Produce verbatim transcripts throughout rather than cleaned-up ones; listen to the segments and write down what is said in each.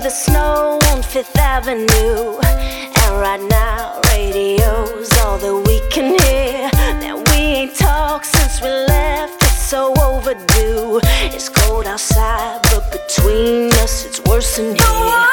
the snow on Fifth Avenue, and right now radio's all that we can hear. That we ain't talked since we left, it's so overdue. It's cold outside, but between us it's worse than here.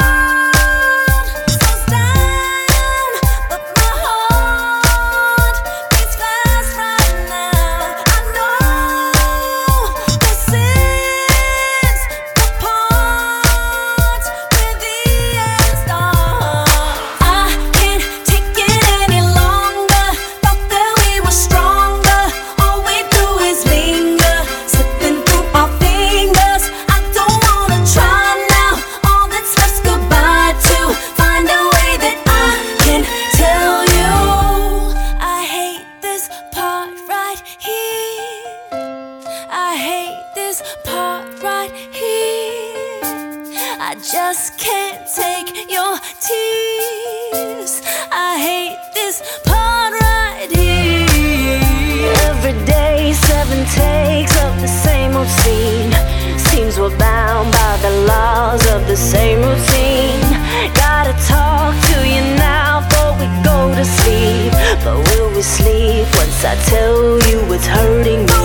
I hate this part right here. I just can't take your tears. I hate this part right here. Every day, seven takes of the same old scene. Seems we're bound by the laws of the same routine. Gotta talk to you now before we go to sleep. But will we sleep once I tell you it's hurting me?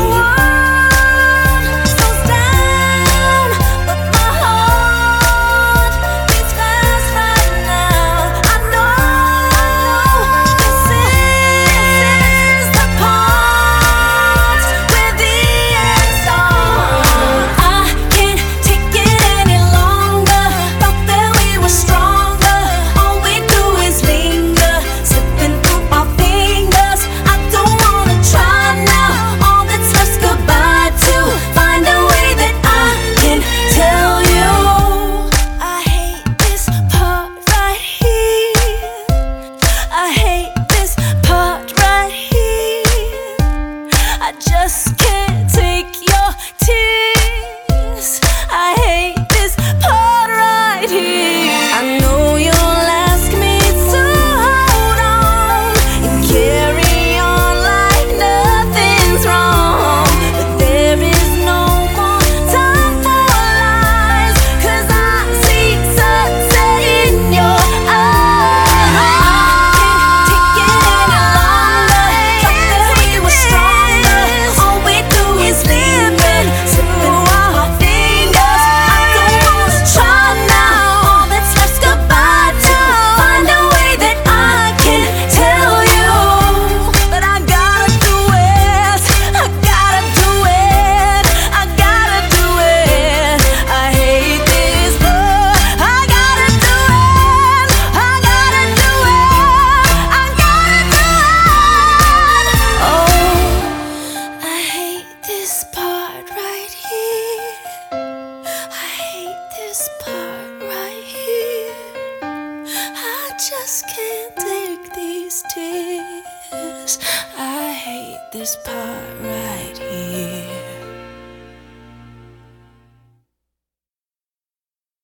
I just can't take your tears. I hate this part right here. I know you'll ask me to hold on and carry on like nothing's wrong, but there is no more time for lies, 'cause I see sunset in your eyes. I can't take it any longer. Thought that we were strong. This part right here, I just can't take these tears. I hate this part right here.